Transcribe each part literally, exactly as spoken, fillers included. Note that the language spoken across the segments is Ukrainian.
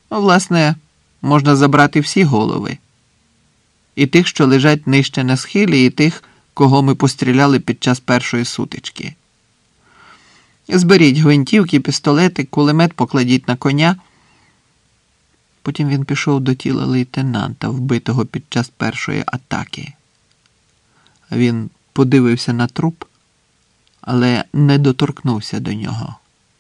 Власне, можна забрати всі голови. І тих, що лежать нижче на схилі, і тих, кого ми постріляли під час першої сутички. Зберіть гвинтівки, пістолети, кулемет покладіть на коня. Потім він пішов до тіла лейтенанта, вбитого під час першої атаки. Він подивився на труп, але не доторкнувся до нього.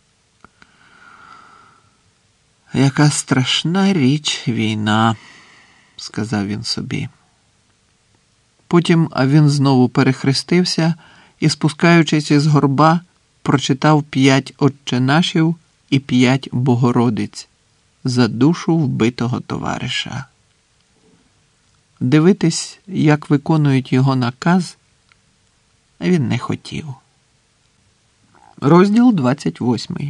«Яка страшна річ війна», – сказав він собі. Потім він знову перехрестився і, спускаючись із горба, прочитав п'ять отченашів і п'ять Богородиць за душу вбитого товариша. Дивитись, як виконують його наказ, він не хотів. Розділ двадцять восьмий.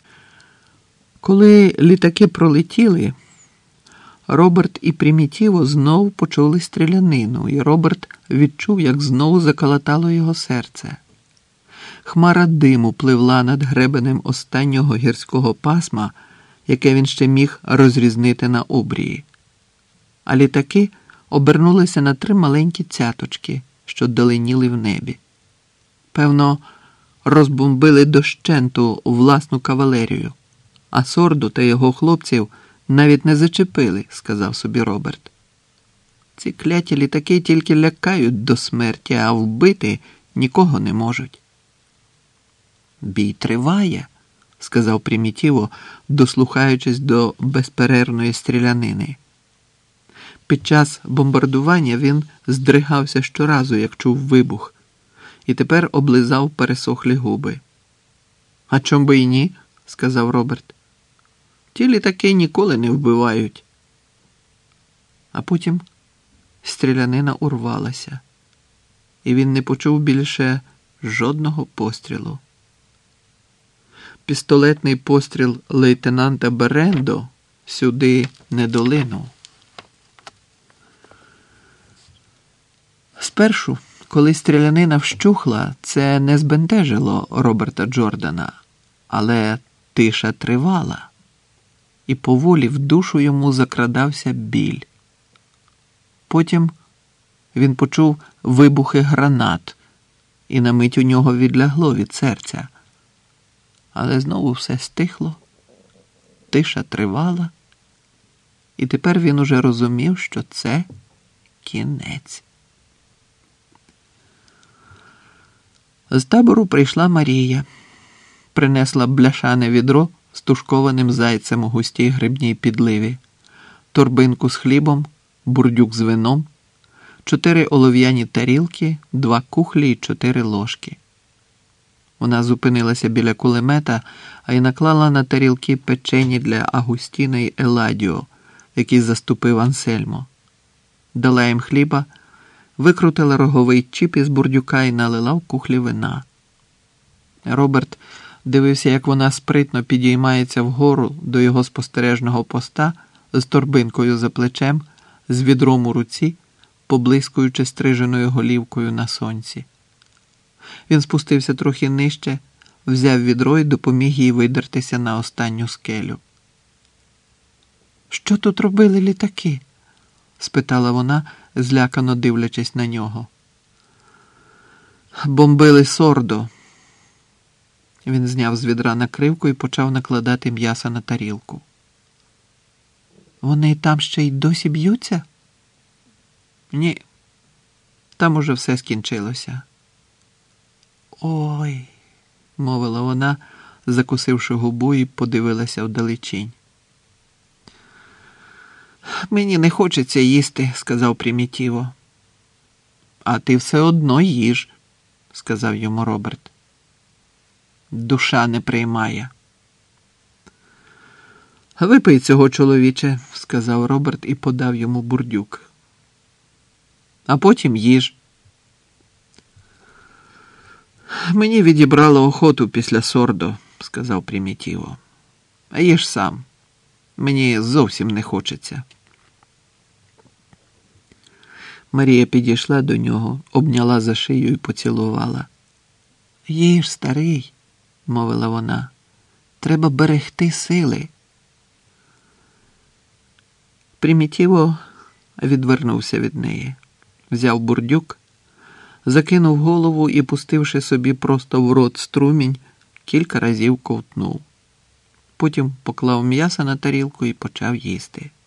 Коли літаки пролетіли, Роберт і Примітіво знов почули стрілянину, і Роберт відчув, як знову заколотало його серце. Хмара диму пливла над гребенем останнього гірського пасма, яке він ще міг розрізнити на обрії. А літаки обернулися на три маленькі цяточки, що доленіли в небі. Певно, розбомбили дощенту власну кавалерію, а Сорду та його хлопців навіть не зачепили, сказав собі Роберт. Ці кляті літаки тільки лякають до смерті, а вбити нікого не можуть. «Бій триває», – сказав Примітіво, дослухаючись до безперервної стрілянини. Під час бомбардування він здригався щоразу, як чув вибух, і тепер облизав пересохлі губи. «А чом би і ні?» – сказав Роберт. «Ті літаки ніколи не вбивають». А потім стрілянина урвалася, і він не почув більше жодного пострілу. Пістолетний постріл лейтенанта Берендо сюди не долинув. Спершу, коли стрілянина вщухла, це не збентежило Роберта Джордана, але тиша тривала, і поволі в душу йому закрадався біль. Потім він почув вибухи гранат, і на мить у нього відлягло від серця. Але знову все стихло, тиша тривала, і тепер він уже розумів, що це кінець. З табору прийшла Марія, принесла бляшане відро з тушкованим зайцем у густій грибній підливі, торбинку з хлібом, бурдюк з вином, чотири олов'яні тарілки, два кухлі і чотири ложки. Вона зупинилася біля кулемета, а й наклала на тарілки печені для Агустіна й Еладіо, який заступив Ансельмо. Дала їм хліба, викрутила роговий чіп із бурдюка і налила в кухлі вина. Роберт дивився, як вона спритно підіймається вгору до його спостережного поста з торбинкою за плечем, з відром у руці, поблискуючи стриженою голівкою на сонці. Він спустився трохи нижче, взяв відро і допоміг їй видертися на останню скелю. «Що тут робили літаки?» – спитала вона, злякано дивлячись на нього. «Бомбили Сордо». Він зняв з відра накривку і почав накладати м'ясо на тарілку. «Вони там ще й досі б'ються?» «Ні, там уже все скінчилося». «Ой», – мовила вона, закусивши губу, і подивилася вдалечінь. «Мені не хочеться їсти», – сказав Примітіво. «А ти все одно їж», – сказав йому Роберт. «Душа не приймає». «Випий цього, чоловіче», – сказав Роберт і подав йому бурдюк. «А потім їж». «Мені відібрало охоту після Сордо», – сказав Примітіво. «А їж сам. Мені зовсім не хочеться». Марія підійшла до нього, обняла за шию і поцілувала. «Їж, старий», – мовила вона, – «треба берегти сили». Примітіво відвернувся від неї, взяв бурдюк, закинув голову і, пустивши собі просто в рот струмінь, кілька разів ковтнув. Потім поклав м'ясо на тарілку і почав їсти.